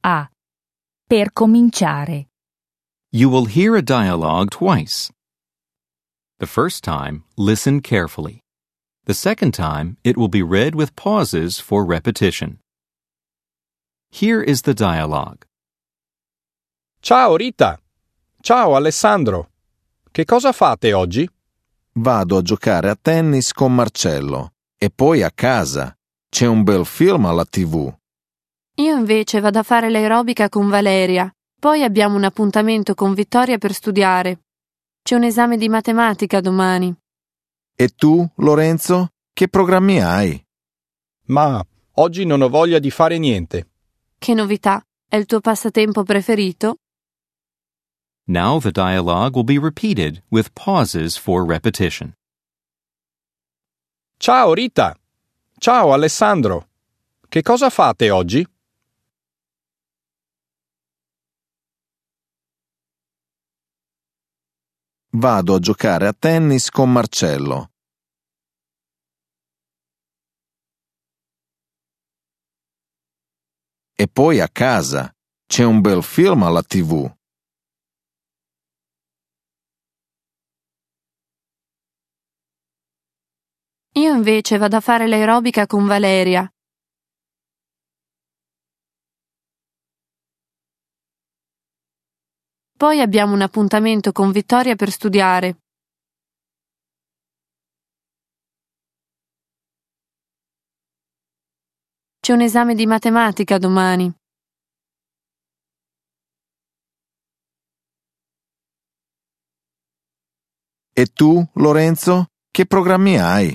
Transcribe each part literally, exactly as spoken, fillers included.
A. Per cominciare. You will hear a dialogue twice. The first time, listen carefully. The second time, it will be read with pauses for repetition. Here is the dialogue. Ciao Rita. Ciao Alessandro. Che cosa fate oggi? Vado a giocare a tennis con Marcello e poi a casa. C'è un bel film alla tivù. Io invece vado a fare l'aerobica con Valeria. Poi abbiamo un appuntamento con Vittoria per studiare. C'è un esame di matematica domani. E tu, Lorenzo, che programmi hai? Ma oggi non ho voglia di fare niente. Che novità? È il tuo passatempo preferito? Now the dialogue will be repeated with pauses for repetition. Ciao Rita. Ciao Alessandro. Che cosa fate oggi? Vado a giocare a tennis con Marcello. E poi a casa. C'è un bel film alla tivù. Io invece vado a fare l'aerobica con Valeria. Poi abbiamo un appuntamento con Vittoria per studiare. C'è un esame di matematica domani. E tu, Lorenzo, che programmi hai?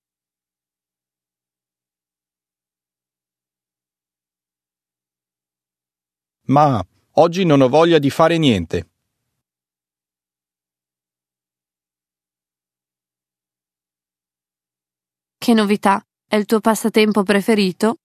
Ma oggi non ho voglia di fare niente. Che novità? È il tuo passatempo preferito?